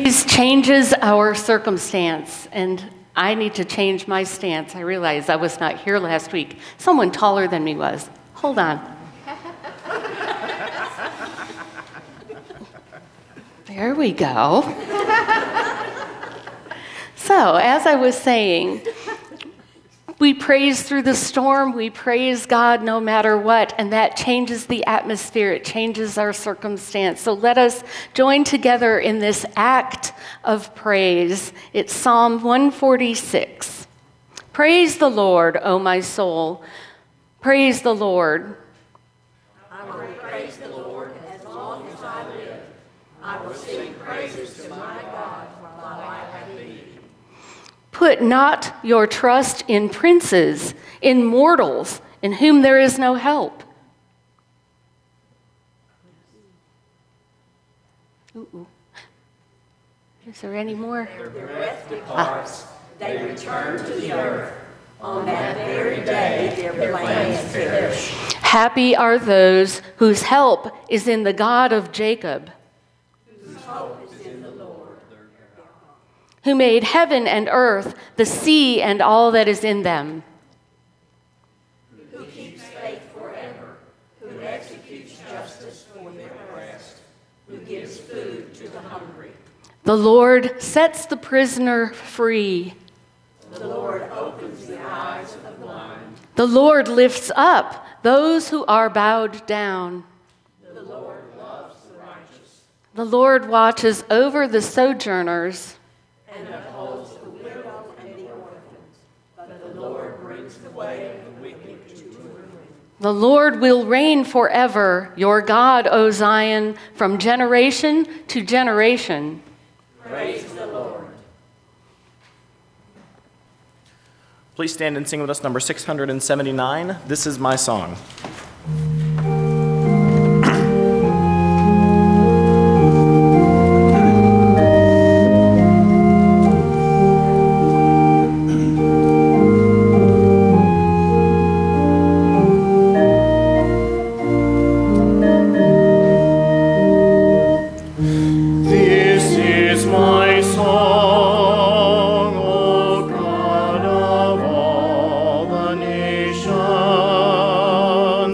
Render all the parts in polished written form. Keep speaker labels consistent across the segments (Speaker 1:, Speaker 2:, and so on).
Speaker 1: Praise changes our circumstance, and I need to change my stance. I realized I was not here last week. Someone taller than me was. Hold on. There we go. So, as I was saying, we praise through the storm, we praise God no matter what, and that changes the atmosphere, it changes our circumstance. So let us join together in this act of praise. It's Psalm 146. Praise the Lord, O my soul. Praise the Lord.
Speaker 2: I will praise the Lord as long as I live. I will sing praises to my God while I have thee.
Speaker 1: Put not your trust in princes, in mortals, in whom there is no help. Ooh. Is there any more?
Speaker 2: Their breath departs. They return to the earth. On that very day their plans perish.
Speaker 1: Happy are those whose help is in the God of Jacob,
Speaker 2: Whose hope is in the Lord.
Speaker 1: who made heaven and earth, the sea and all that is in them.
Speaker 2: Who keeps faith forever. Who executes justice for their oppressed. Who gives food to the hungry.
Speaker 1: The Lord sets the prisoner free.
Speaker 2: The Lord opens the eyes of the blind.
Speaker 1: The Lord lifts up those who are bowed down.
Speaker 2: The Lord loves the righteous.
Speaker 1: The Lord watches over the sojourners.
Speaker 2: And upholds the widow and the orphans. But the Lord brings the way of the wicked to ruin.
Speaker 1: The Lord will reign forever, your God, O Zion, from generation to generation.
Speaker 2: Praise the Lord.
Speaker 3: Please stand and sing with us number 679, This Is My Song.
Speaker 4: Nations.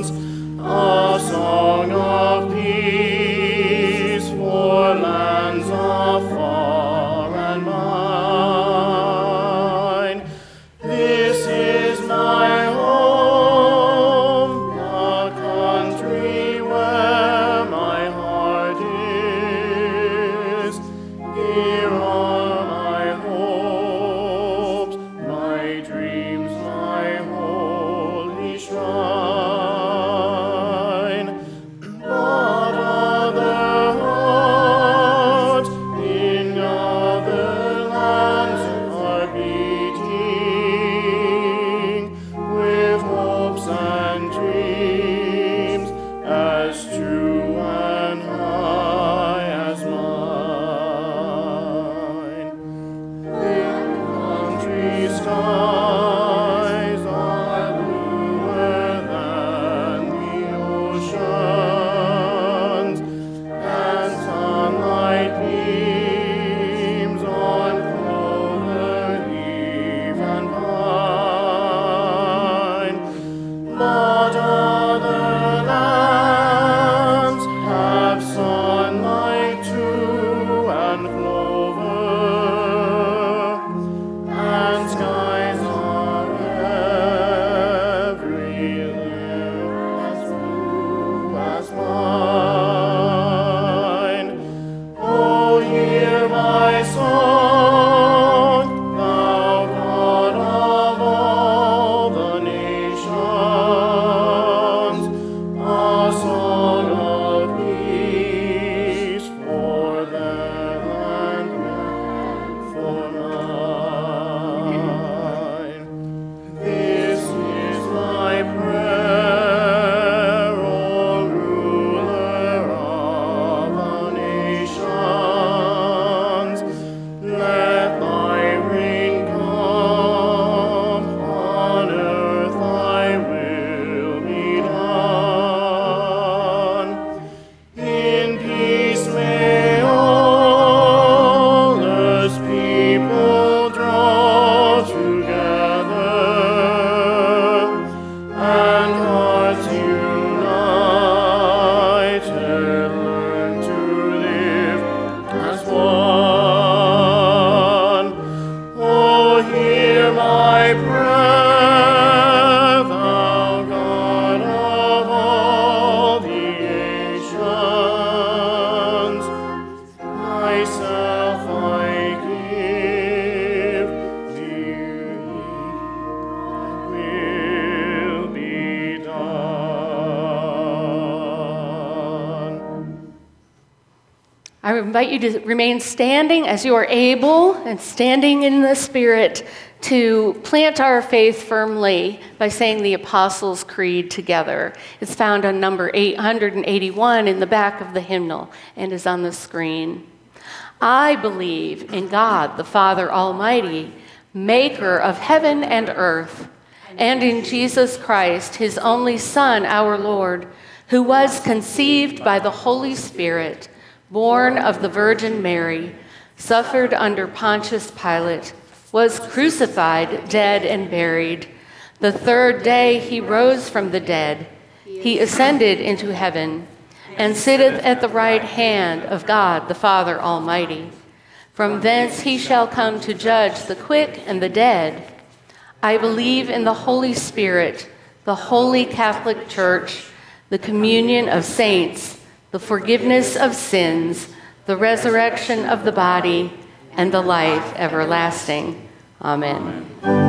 Speaker 1: I invite you to remain standing as you are able and standing in the Spirit to plant our faith firmly by saying the Apostles' Creed together. It's found on number 881 in the back of the hymnal and is on the screen. I believe in God, the Father Almighty, maker of heaven and earth, and in Jesus Christ, his only Son, our Lord, who was conceived by the Holy Spirit, born of the Virgin Mary, suffered under Pontius Pilate, was crucified, dead, and buried. The third day he rose from the dead. He ascended into heaven and sitteth at the right hand of God the Father Almighty. From thence he shall come to judge the quick and the dead. I believe in the Holy Spirit, the holy Catholic Church, the communion of saints, the forgiveness of sins, the resurrection of the body, and the life everlasting. Amen.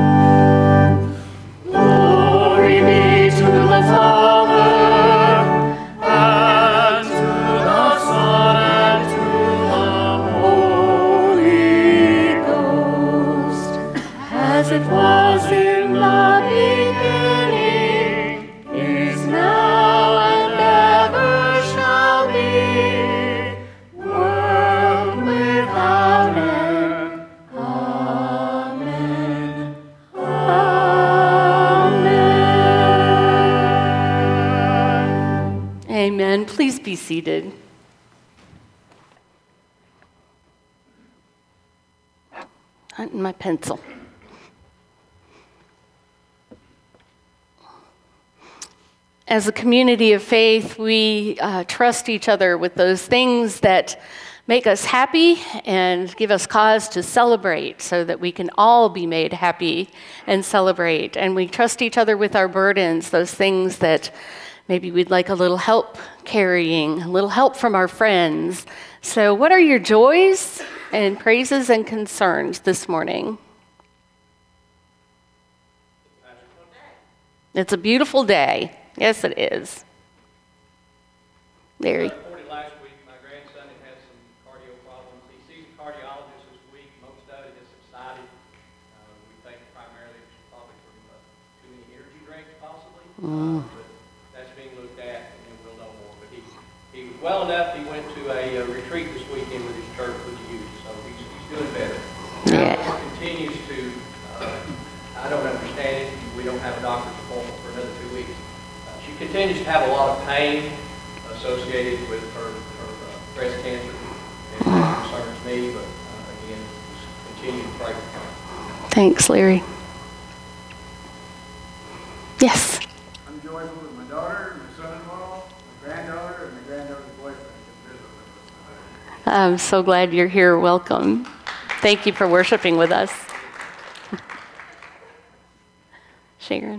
Speaker 4: Glory be to the Father, and to the Son, and to the Holy Ghost, as it was in the beginning, is now, and ever shall be, world without end. Amen. Amen.
Speaker 1: Amen. Please be seated. Hunting my pencil. As a community of faith, we trust each other with those things that make us happy and give us cause to celebrate so that we can all be made happy and celebrate. And we trust each other with our burdens, those things that maybe we'd like a little help carrying, a little help from our friends. So what are your joys and praises and concerns this morning? It's a beautiful day. Yes, it is. Larry.
Speaker 5: Last week, my grandson had some cardio problems. He sees a cardiologist this week. Most of it has subsided. We think primarily it's probably from too many energy drinks, possibly. But that's being looked at, and then we'll know more. But he was well enough. He went to a retreat this weekend with his church with the youth, so he's doing better.
Speaker 1: Yeah.
Speaker 5: He continues to. I don't understand it. We don't have a doctor's appointment for another 2 weeks. She continues to have a lot of pain associated with her breast cancer, and that concerns me, but again, just continue to pray for her.
Speaker 1: Thanks, Larry. Yes.
Speaker 6: I'm joyful with my daughter, my son-in-law, my granddaughter, and my granddaughter's boyfriend can visit with us.
Speaker 1: I'm so glad you're here. Welcome. Thank you for worshiping with us. Sharon.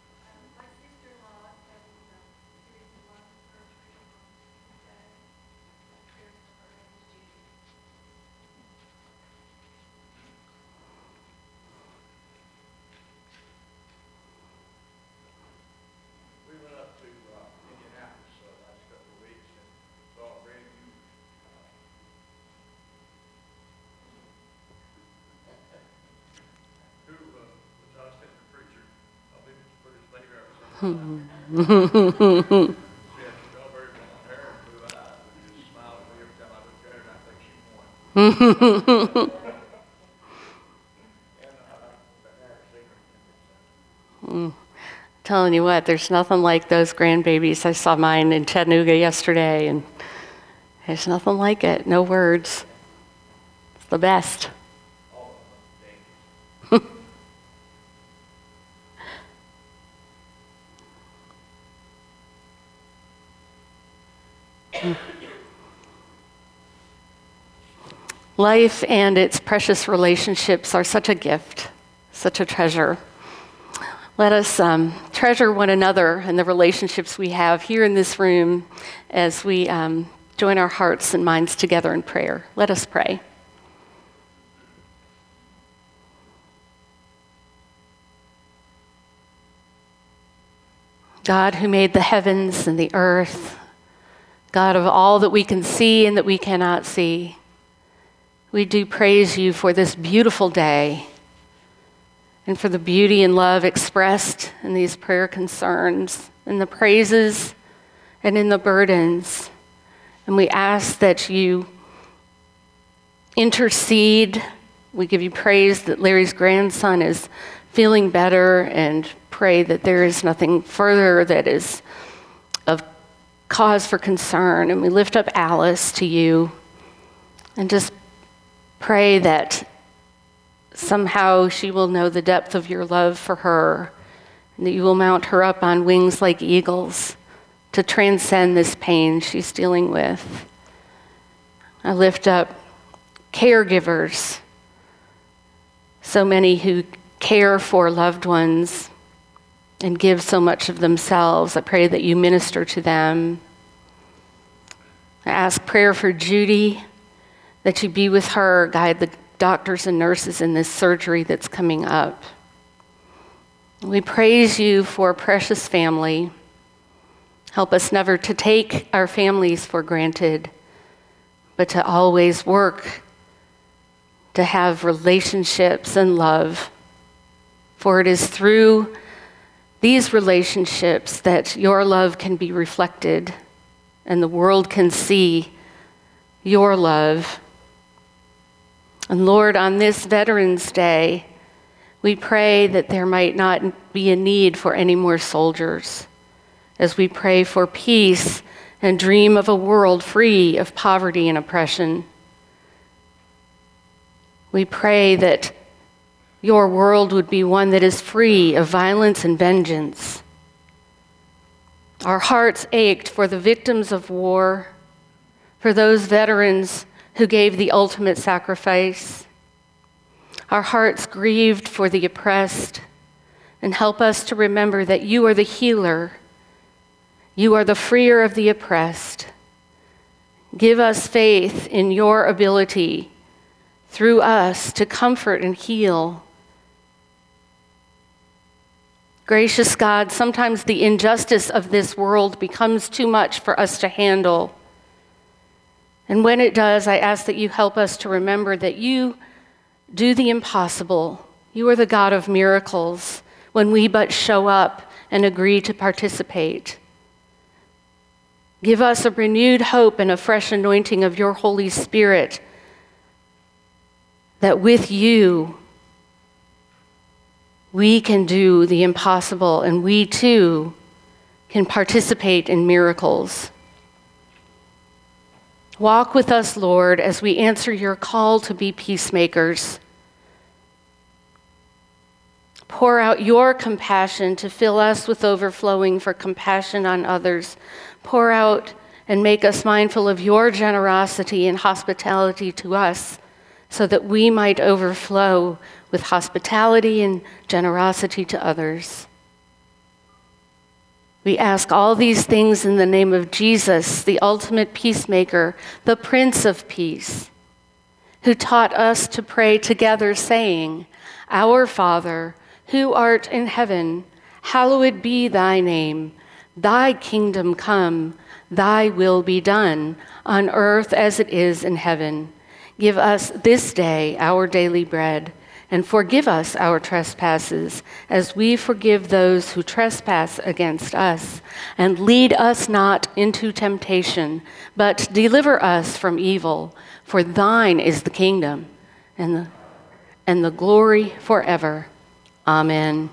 Speaker 1: Telling you what, there's nothing like those grandbabies. I saw mine in Chattanooga yesterday, and there's nothing like it. No words. It's the best. Life and its precious relationships are such a gift, such a treasure. Let us treasure one another and the relationships we have here in this room as we join our hearts and minds together in prayer. Let us pray. God, who made the heavens and the earth, God of all that we can see and that we cannot see. We do praise you for this beautiful day and for the beauty and love expressed in these prayer concerns, in the praises and in the burdens. And we ask that you intercede. We give you praise that Larry's grandson is feeling better, and pray that there is nothing further that is of cause for concern. And we lift up Alice to you and just pray that somehow she will know the depth of your love for her, and that you will mount her up on wings like eagles to transcend this pain she's dealing with. I lift up caregivers, so many who care for loved ones and give so much of themselves. I pray that you minister to them. I ask prayer for Judy, that you be with her, guide the doctors and nurses in this surgery that's coming up. We praise you for a precious family. Help us never to take our families for granted, but to always work to have relationships and love. For it is through these relationships that your love can be reflected and the world can see your love. And Lord, on this Veterans Day, we pray that there might not be a need for any more soldiers, as we pray for peace and dream of a world free of poverty and oppression. We pray that your world would be one that is free of violence and vengeance. Our hearts ached for the victims of war, for those veterans who gave the ultimate sacrifice. Our hearts grieved for the oppressed, and help us to remember that you are the healer. You are the freer of the oppressed. Give us faith in your ability through us to comfort and heal. Gracious God, sometimes the injustice of this world becomes too much for us to handle. And when it does, I ask that you help us to remember that you do the impossible. You are the God of miracles when we but show up and agree to participate. Give us a renewed hope and a fresh anointing of your Holy Spirit, that with you, we can do the impossible, and we too can participate in miracles. Walk with us, Lord, as we answer your call to be peacemakers. Pour out your compassion to fill us with overflowing for compassion on others. Pour out and make us mindful of your generosity and hospitality to us, so that we might overflow with hospitality and generosity to others. We ask all these things in the name of Jesus, the ultimate peacemaker, the Prince of Peace, who taught us to pray together, saying, Our Father, who art in heaven, hallowed be thy name. Thy kingdom come, thy will be done, on earth as it is in heaven. Give us this day our daily bread, and forgive us our trespasses, as we forgive those who trespass against us. And lead us not into temptation, but deliver us from evil. For thine is the kingdom and the glory forever. Amen.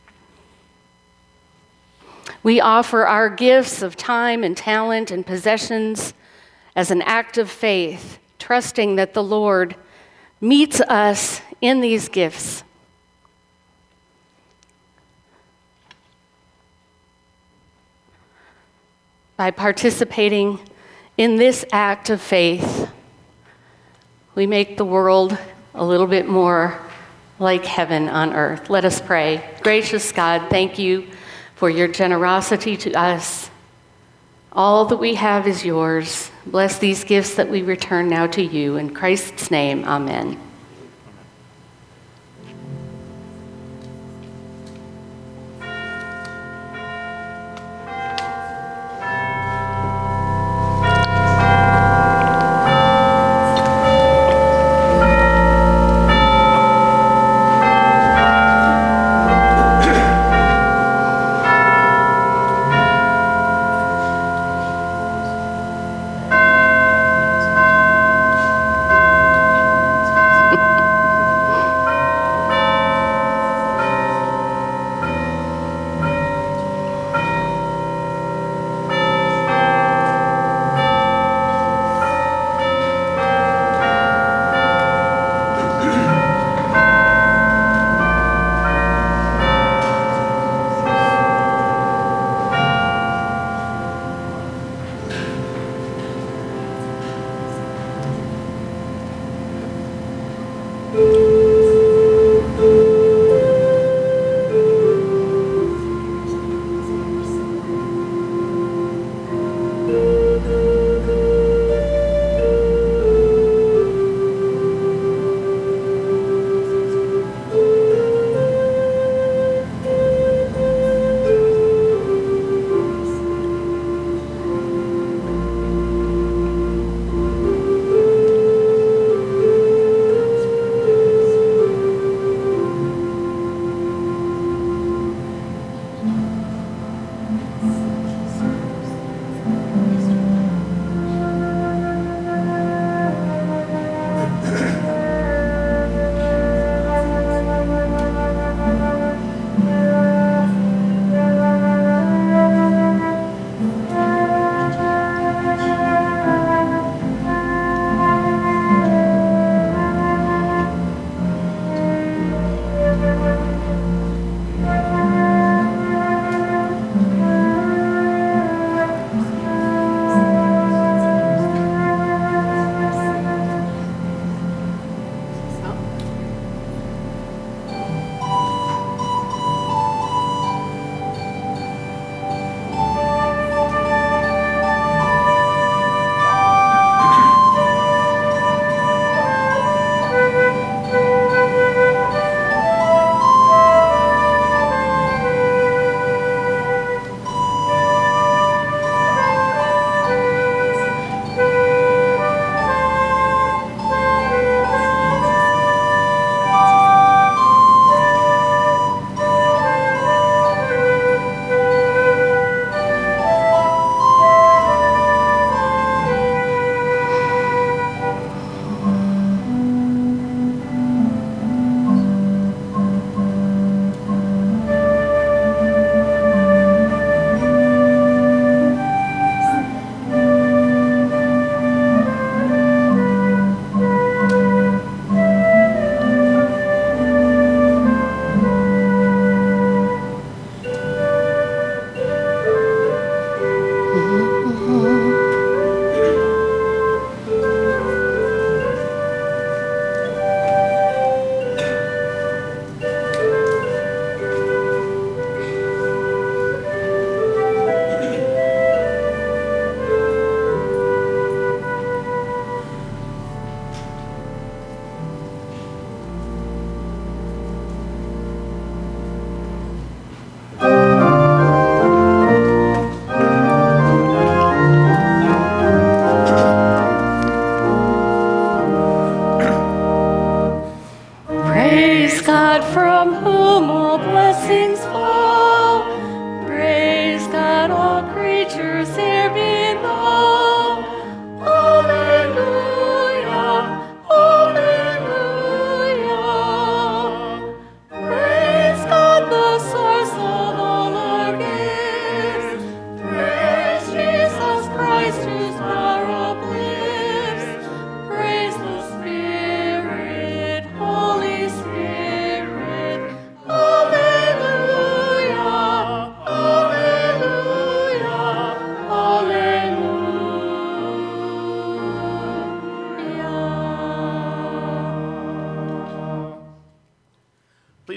Speaker 1: We offer our gifts of time and talent and possessions as an act of faith, trusting that the Lord meets us in these gifts. By participating in this act of faith, we make the world a little bit more like heaven on earth. Let us pray. Gracious God, thank you for your generosity to us. All that we have is yours. Bless these gifts that we return now to you. In Christ's name, amen.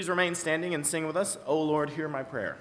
Speaker 3: Please remain standing and sing with us, O Lord, hear my prayer.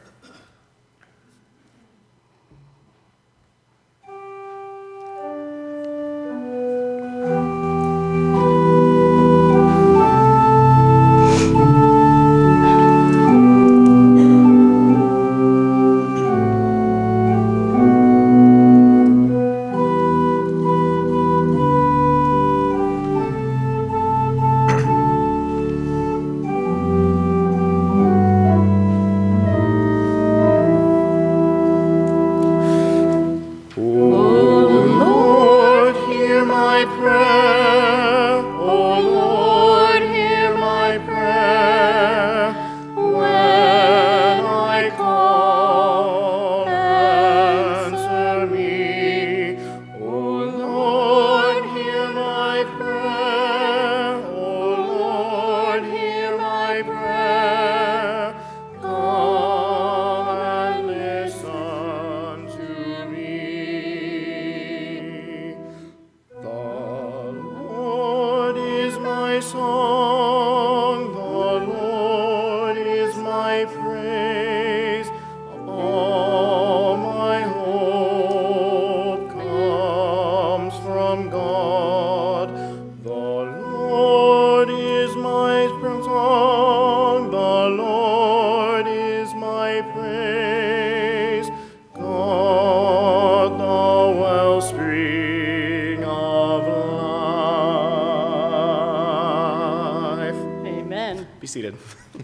Speaker 3: Be seated.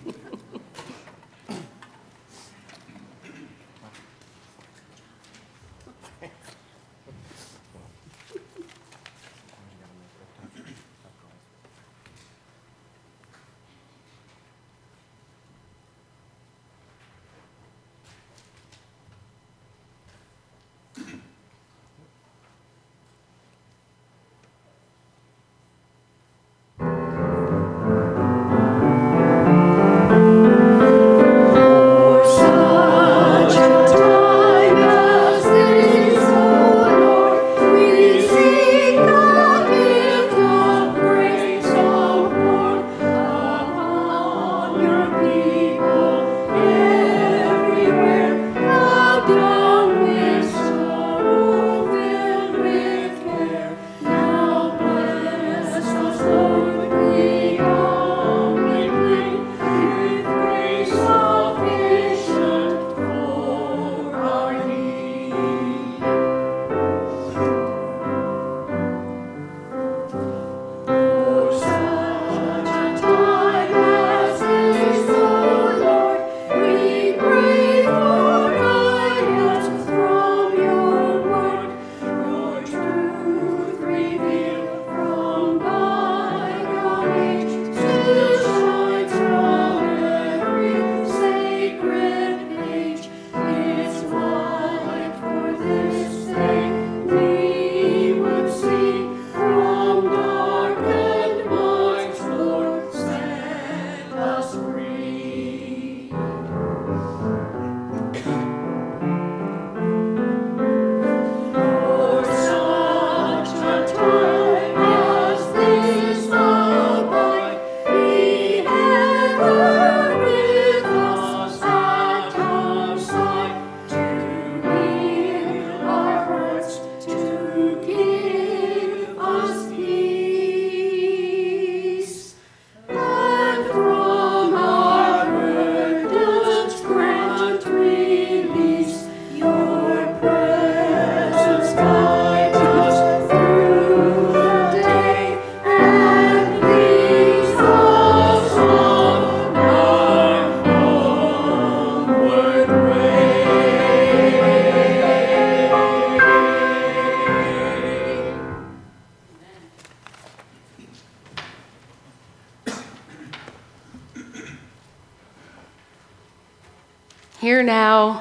Speaker 1: Here now,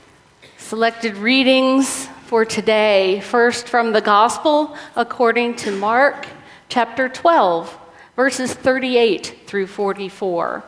Speaker 1: selected readings for today. First, from the Gospel according to Mark, chapter 12, verses 38 through 44.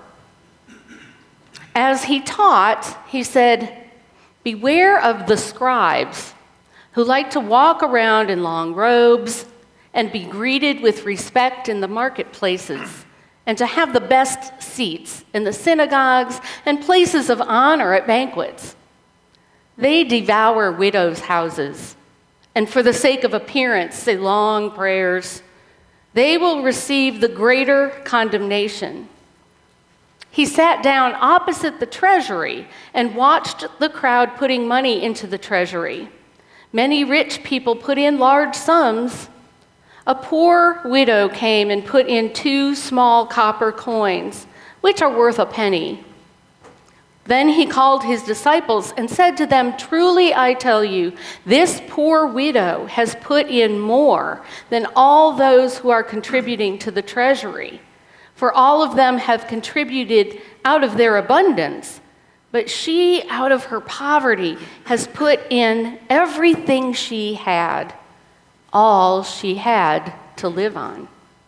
Speaker 1: As he taught, he said, "Beware of the scribes who like to walk around in long robes and be greeted with respect in the marketplaces and to have the best seats in the synagogues and places of honor at banquets. They devour widows' houses, and for the sake of appearance say long prayers. They will receive the greater condemnation. He sat down opposite the treasury and watched the crowd putting money into the treasury. Many rich people put in large sums. A poor widow came and put in 2 small copper coins, which are worth a penny. Then he called his disciples and said to them, "Truly I tell you, this poor widow has put in more than all those who are contributing to the treasury. For all of them have contributed out of their abundance, but she, out of her poverty, has put in everything she had, all she had to live on."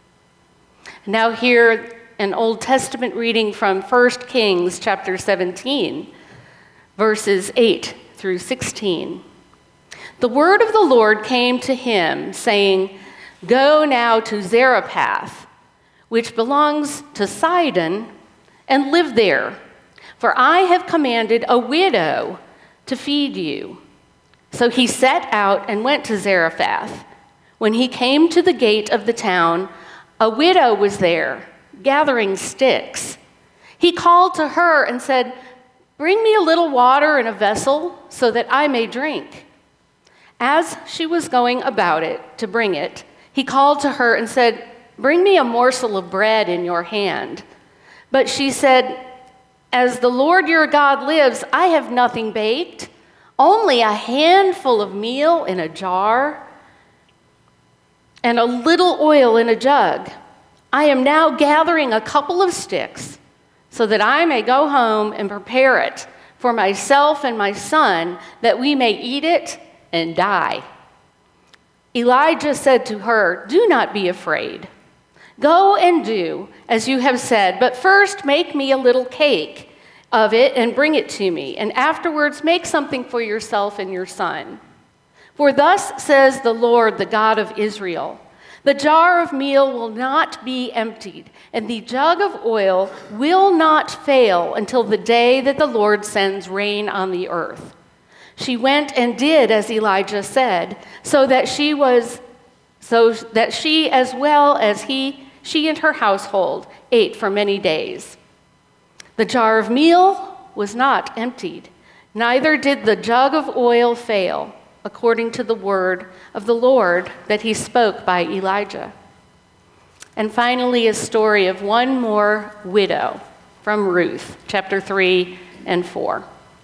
Speaker 1: Now here, an Old Testament reading from 1 Kings chapter 17, verses 8 through 16. The word of the Lord came to him, saying, "Go now to Zarephath, which belongs to Sidon, and live there, for I have commanded a widow to feed you." So he set out and went to Zarephath. When he came to the gate of the town, a widow was there, gathering sticks. He called to her and said, "Bring me a little water in a vessel so that I may drink." As she was going about it to bring it, he called to her and said, "Bring me a morsel of bread in your hand." But she said, "As the Lord your God lives, I have nothing baked, only a handful of meal in a jar and a little oil in a jug. I am now gathering a couple of sticks so that I may go home and prepare it for myself and my son, that we may eat it and die." Elijah said to her, "Do not be afraid. Go and do as you have said, but first make me a little cake of it and bring it to me, and afterwards make something for yourself and your son. For thus says the Lord, the God of Israel, the jar of meal will not be emptied, and the jug of oil will not fail until the day that the Lord sends rain on the earth." She went and did as Elijah said, so that she as well as she and her household ate for many days. The jar of meal was not emptied, neither did the jug of oil fail, according to the word of the Lord that he spoke by Elijah. And finally, a story of one more widow from Ruth, chapter 3 and 4.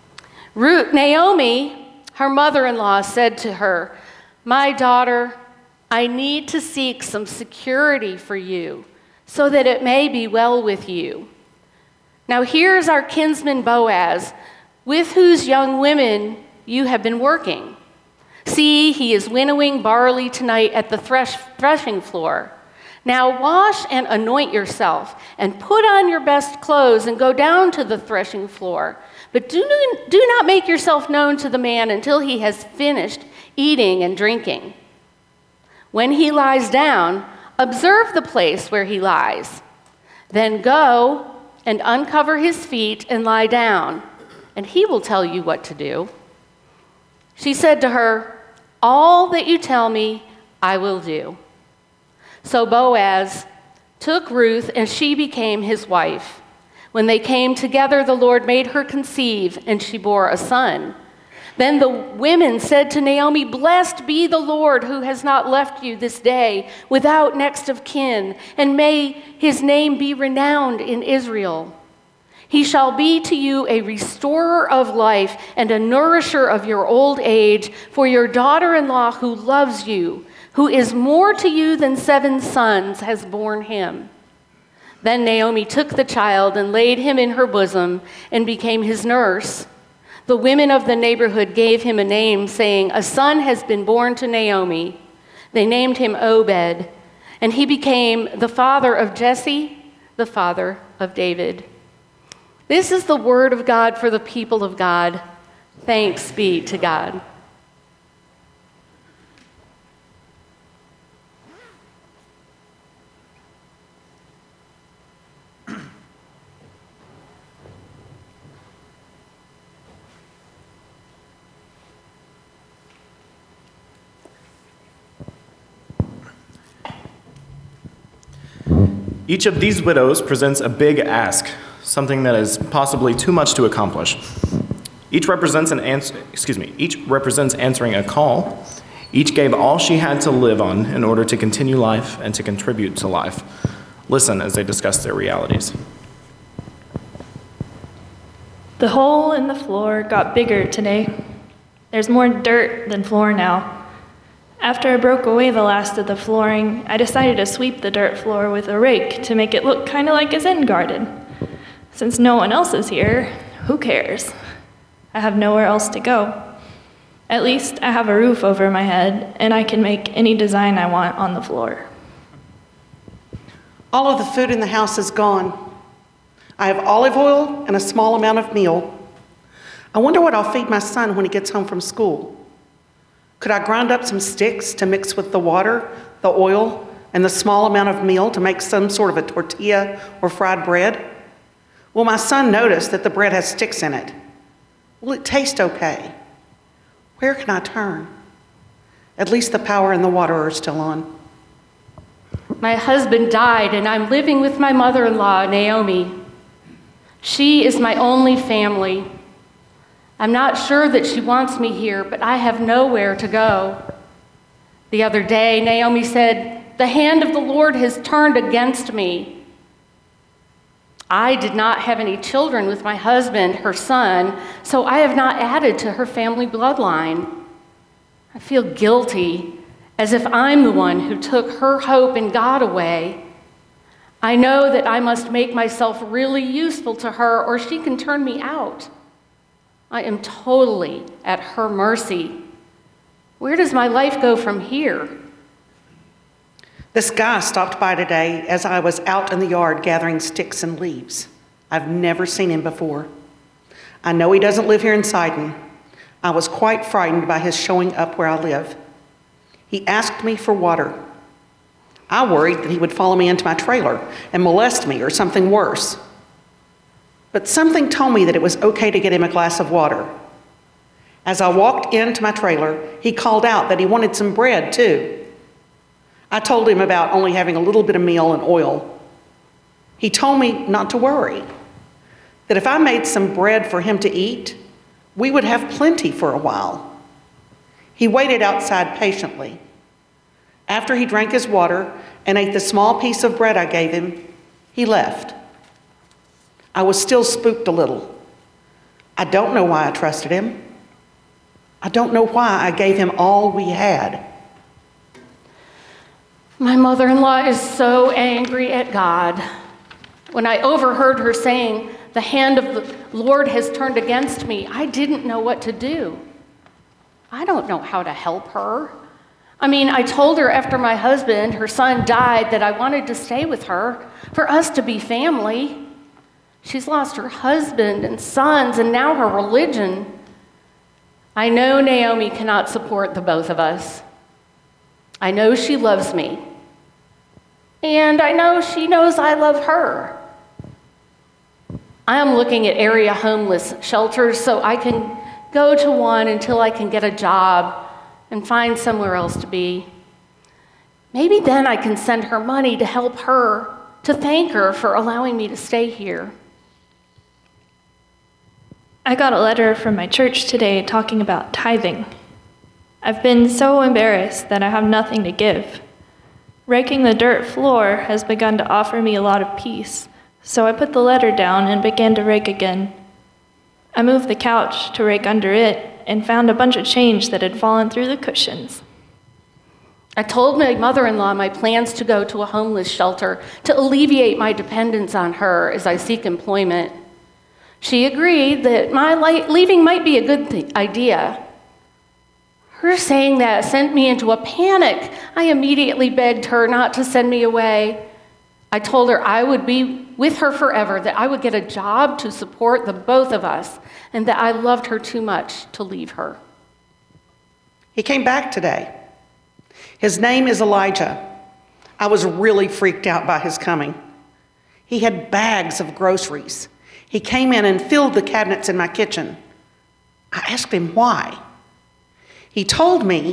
Speaker 1: Naomi, her mother-in-law, said to her, "My daughter, I need to seek some security for you so that it may be well with you. Now here's our kinsman Boaz, with whose young women you have been working. See, he is winnowing barley tonight at the threshing floor. Now wash and anoint yourself, and put on your best clothes, and go down to the threshing floor. But do not make yourself known to the man until he has finished eating and drinking. When he lies down, observe the place where he lies. Then go and uncover his feet and lie down, and he will tell you what to do." She said to her, "All that you tell me, I will do." So Boaz took Ruth, and she became his wife. When they came together, the Lord made her conceive, and she bore a son. Then the women said to Naomi, "Blessed be the Lord who has not left you this day without next of kin, and may his name be renowned in Israel. He shall be to you a restorer of life and a nourisher of your old age, for your daughter-in-law who loves you, who is more to you than 7 sons, has borne him." Then Naomi took the child and laid him in her bosom and became his nurse. The women of the neighborhood gave him a name, saying, "A son has been born to Naomi." They named him Obed, and he became the father of Jesse, the father of David. This is the word of God for the people of God. Thanks be to God.
Speaker 3: Each of these widows presents a big ask, something that is possibly too much to accomplish. Each represents answering a call. Each gave all she had to live on in order to continue life and to contribute to life. Listen as they discuss their realities.
Speaker 7: The hole in the floor got bigger today. There's more dirt than floor now. After I broke away the last of the flooring, I decided to sweep the dirt floor with a rake to make it look kind of like a Zen garden. Since no one else is here, who cares? I have nowhere else to go. At least I have a roof over my head, and I can make any design I want on the floor.
Speaker 8: All of the food in the house is gone. I have olive oil and a small amount of meal. I wonder what I'll feed my son when he gets home from school. Could I grind up some sticks to mix with the water, the oil, and the small amount of meal to make some sort of a tortilla or fried bread? Will my son notice that the bread has sticks in it? Will it taste okay? Where can I turn? At least the power and the water are still on.
Speaker 1: My husband died, and I'm living with my mother-in-law, Naomi. She is my only family. I'm not sure that she wants me here, but I have nowhere to go. The other day, Naomi said, "The hand of the Lord has turned against me." I did not have any children with my husband, her son, so I have not added to her family bloodline. I feel guilty, as if I'm the one who took her hope in God away. I know that I must make myself really useful to her, or she can turn me out. I am totally at her mercy. Where does my life go from here?
Speaker 8: This guy stopped by today as I was out in the yard gathering sticks and leaves. I've never seen him before. I know he doesn't live here in Sidon. I was quite frightened by his showing up where I live. He asked me for water. I worried that he would follow me into my trailer and molest me or something worse. But something told me that it was okay to get him a glass of water. As I walked into my trailer, he called out that he wanted some bread too. I told him about only having a little bit of meal and oil. He told me not to worry, that if I made some bread for him to eat, we would have plenty for a while. He waited outside patiently. After he drank his water and ate the small piece of bread I gave him, he left. I was still spooked a little. I don't know why I trusted him. I don't know why I gave him all we had.
Speaker 1: My mother-in-law is so angry at God. When I overheard her saying, "The hand of the Lord has turned against me," I didn't know what to do. I don't know how to help her. I told her after my husband, her son, died that I wanted to stay with her, for us to be family. She's lost her husband and sons and now her religion. I know Naomi cannot support the both of us. I know she loves me. And I know she knows I love her. I am looking at area homeless shelters so I can go to one until I can get a job and find somewhere else to be. Maybe then I can send her money to help her, to thank her for allowing me to stay here.
Speaker 7: I got a letter from my church today talking about tithing. I've been so embarrassed that I have nothing to give. Raking the dirt floor has begun to offer me a lot of peace, so I put the letter down and began to rake again. I moved the couch to rake under it and found a bunch of change that had fallen through the cushions.
Speaker 1: I told my mother-in-law my plans to go to a homeless shelter to alleviate my dependence on her as I seek employment. She agreed that my leaving might be a good idea. Her saying that sent me into a panic. I immediately begged her not to send me away. I told her I would be with her forever, that I would get a job to support the both of us, and that I loved her too much to leave her.
Speaker 8: He came back today. His name is Elijah. I was really freaked out by his coming. He had bags of groceries. He came in and filled the cabinets in my kitchen. I asked him why. He told me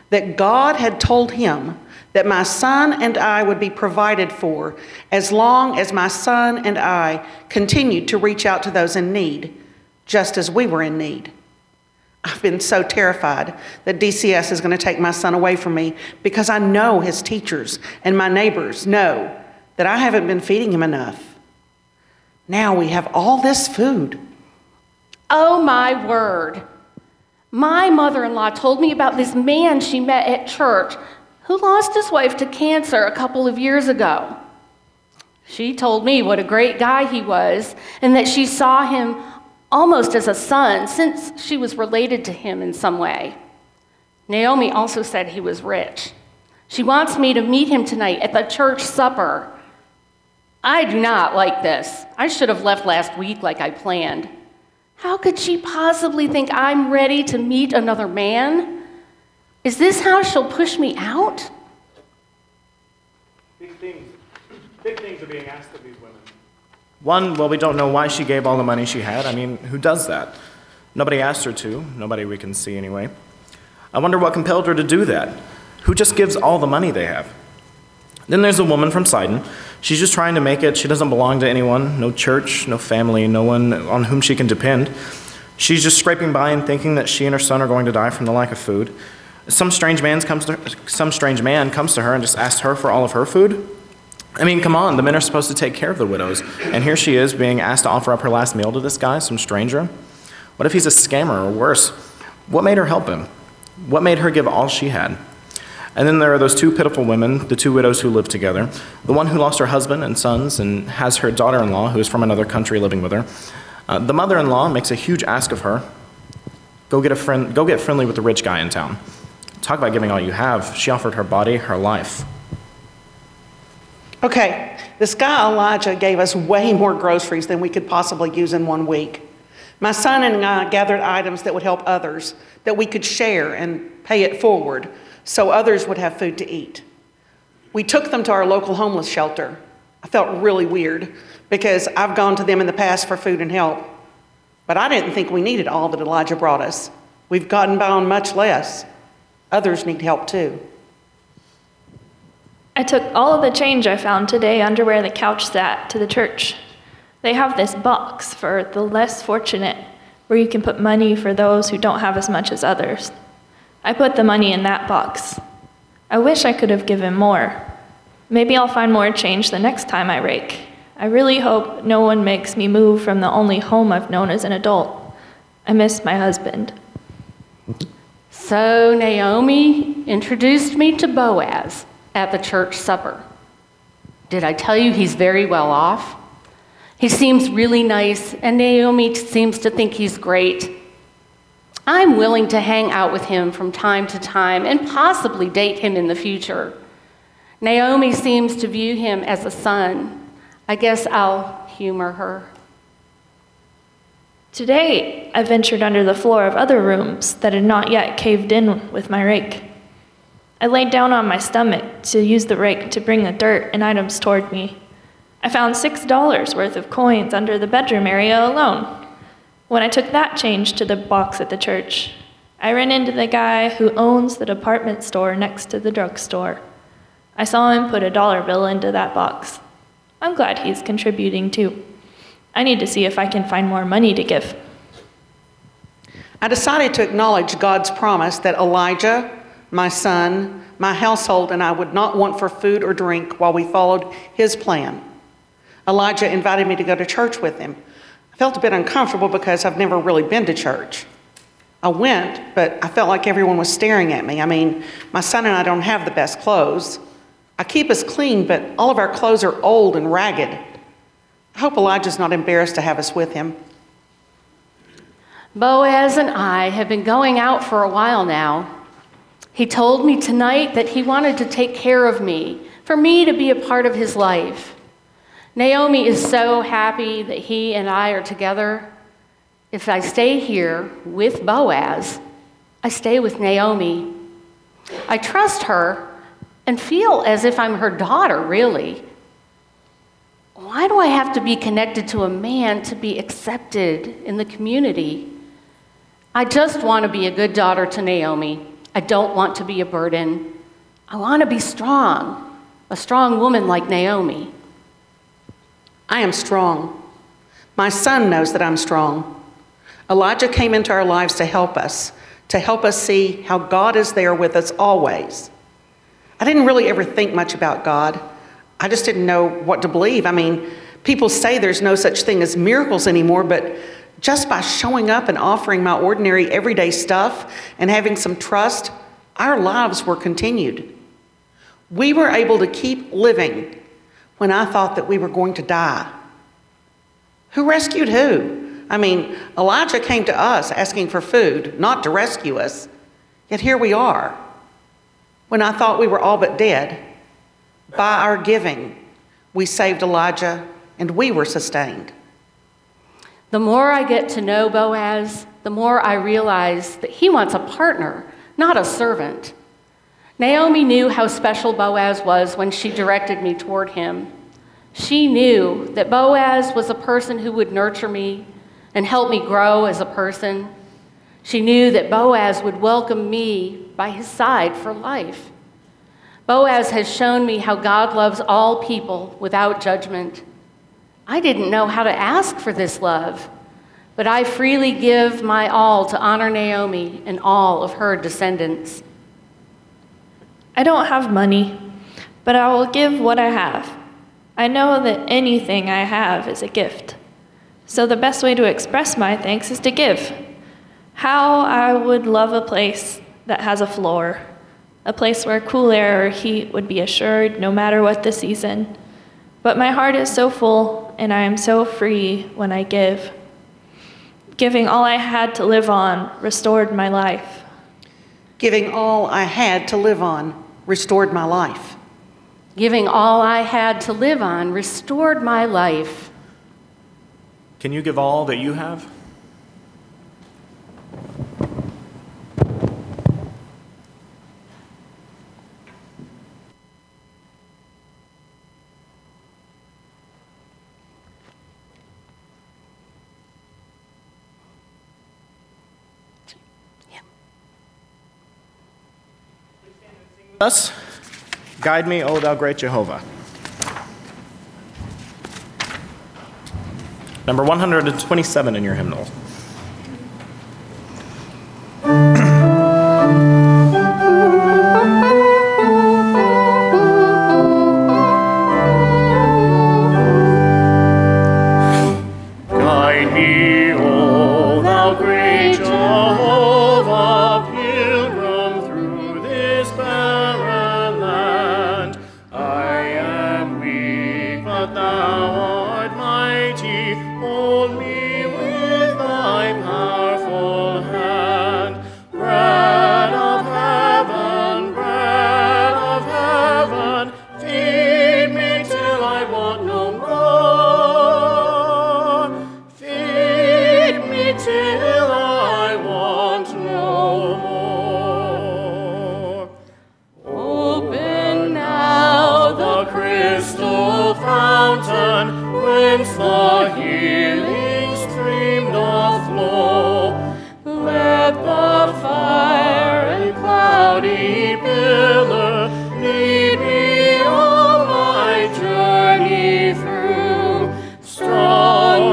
Speaker 8: that God had told him that my son and I would be provided for as long as my son and I continued to reach out to those in need, just as we were in need. I've been so terrified that DCS is going to take my son away from me because I know his teachers and my neighbors know that I haven't been feeding him enough. Now we have all this food.
Speaker 1: Oh my word. My mother-in-law told me about this man she met at church who lost his wife to cancer a couple of years ago. She told me what a great guy he was and that she saw him almost as a son since she was related to him in some way. Naomi also said he was rich. She wants me to meet him tonight at the church supper. I do not like this. I should have left last week like I planned. How could she possibly think I'm ready to meet another man? Is this how she'll push me out?
Speaker 3: Big things are being asked of these women. One, well, we don't know why she gave all the money she had. I mean, who does that? Nobody asked her to. Nobody we can see anyway. I wonder what compelled her to do that. Who just gives all the money they have? Then there's a woman from Sidon. She's just trying to make it. She doesn't belong to anyone, no church, no family, no one on whom she can depend. She's just scraping by and thinking that she and her son are going to die from the lack of food. Some strange man comes to her and just asks her for all of her food. I mean, come on, the men are supposed to take care of the widows. And here she is being asked to offer up her last meal to this guy, some stranger. What if he's a scammer or worse? What made her help him? What made her give all she had? And then there are those two pitiful women, the two widows who live together. The one who lost her husband and sons and has her daughter-in-law, who is from another country, living with her. The mother-in-law makes a huge ask of her. Go get friendly with the rich guy in town. Talk about giving all you have. She offered her body, her life.
Speaker 8: Okay, this guy Elijah gave us way more groceries than we could possibly use in 1 week. My son and I gathered items that would help others, that we could share and pay it forward, so others would have food to eat. We took them to our local homeless shelter. I felt really weird because I've gone to them in the past for food and help, but I didn't think we needed all that Elijah brought us. We've gotten by on much less. Others need help too.
Speaker 7: I took all of the change I found today under where the couch sat to the church. They have this box for the less fortunate where you can put money for those who don't have as much as others. I put the money in that box. I wish I could have given more. Maybe I'll find more change the next time I rake. I really hope no one makes me move from the only home I've known as an adult. I miss my husband.
Speaker 1: So Naomi introduced me to Boaz at the church supper. Did I tell you he's very well off? He seems really nice, and Naomi seems to think he's great. I'm willing to hang out with him from time to time and possibly date him in the future. Naomi seems to view him as a son. I guess I'll humor her.
Speaker 7: Today, I ventured under the floor of other rooms that had not yet caved in with my rake. I laid down on my stomach to use the rake to bring the dirt and items toward me. I found $6 worth of coins under the bedroom area alone. When I took that change to the box at the church, I ran into the guy who owns the department store next to the drugstore. I saw him put a $1 bill into that box. I'm glad he's contributing too. I need to see if I can find more money to give.
Speaker 8: I decided to acknowledge God's promise that Elijah, my son, my household, and I would not want for food or drink while we followed his plan. Elijah invited me to go to church with him. I felt a bit uncomfortable because I've never really been to church. I went, but I felt like everyone was staring at me. I mean, my son and I don't have the best clothes. I keep us clean, but all of our clothes are old and ragged. I hope Elijah's not embarrassed to have us with him.
Speaker 1: Boaz and I have been going out for a while now. He told me tonight that he wanted to take care of me, for me to be a part of his life. Naomi is so happy that he and I are together. If I stay here with Boaz, I stay with Naomi. I trust her and feel as if I'm her daughter, really. Why do I have to be connected to a man to be accepted in the community? I just want to be a good daughter to Naomi. I don't want to be a burden. I want to be strong, a strong woman like Naomi.
Speaker 8: I am strong. My son knows that I'm strong. Elijah came into our lives to help us see how God is there with us always. I didn't really ever think much about God. I just didn't know what to believe. I mean, people say there's no such thing as miracles anymore, but just by showing up and offering my ordinary everyday stuff and having some trust, our lives were continued. We were able to keep living when I thought that we were going to die. Who rescued who? I mean, Elijah came to us asking for food, not to rescue us. Yet here we are. When I thought we were all but dead, by our giving, we saved Elijah and we were sustained.
Speaker 1: The more I get to know Boaz, the more I realize that he wants a partner, not a servant. Naomi knew how special Boaz was when she directed me toward him. She knew that Boaz was a person who would nurture me and help me grow as a person. She knew that Boaz would welcome me by his side for life. Boaz has shown me how God loves all people without judgment. I didn't know how to ask for this love, but I freely give my all to honor Naomi and all of her descendants.
Speaker 7: I don't have money, but I will give what I have. I know that anything I have is a gift. So the best way to express my thanks is to give. How I would love a place that has a floor, a place where cool air or heat would be assured no matter what the season. But my heart is so full, and I am so free when I give. Giving all I had to live on restored my life.
Speaker 8: Giving all I had to live on restored my life.
Speaker 1: Giving all I had to live on restored my life.
Speaker 3: Can you give all that you have? Us, guide me, O thou great Jehovah. Number 127 in your hymnal.
Speaker 4: Guide me, O thou great Jehovah, pilgrim through this barren land. I am weak, but thou art mighty. Hold me with thy powerful hand. Bread of heaven, feed me till I want no more. Feed me till I want no more. Open now the crystal fountain, whence the healing stream doth flow. Let the fire and cloudy pillar lead me on my journey through. Strong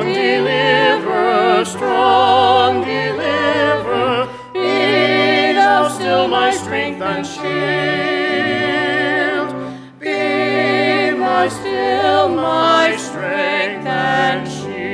Speaker 4: deliverer, be thou still my strength and shield. Be still my strength and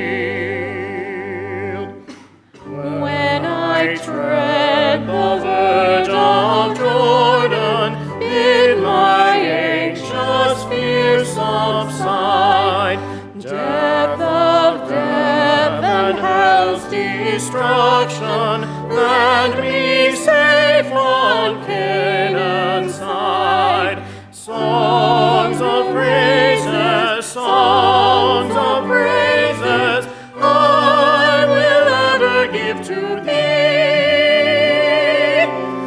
Speaker 4: shield. When I tread the verge of Jordan, bid my anxious fears subside. Depth of death and hell's destruction, land me safe on Canaan's side. Songs of praises, I will ever give to thee.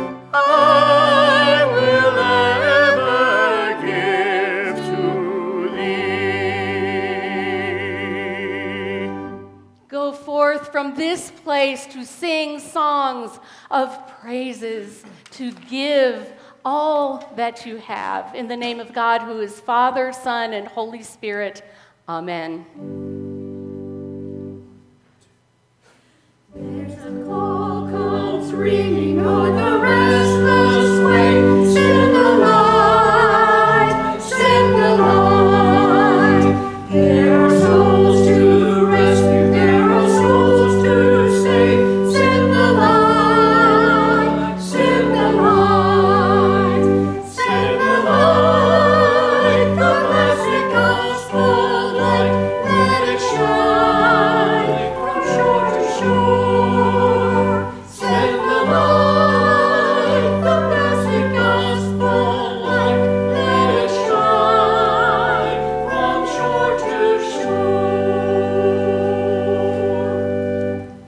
Speaker 4: I will ever give to thee.
Speaker 1: Go forth from this place to sing songs of praises, to give all that you have. In the name of God, who is Father, Son, and Holy Spirit. Amen.
Speaker 4: There's a call comes ringing o'er the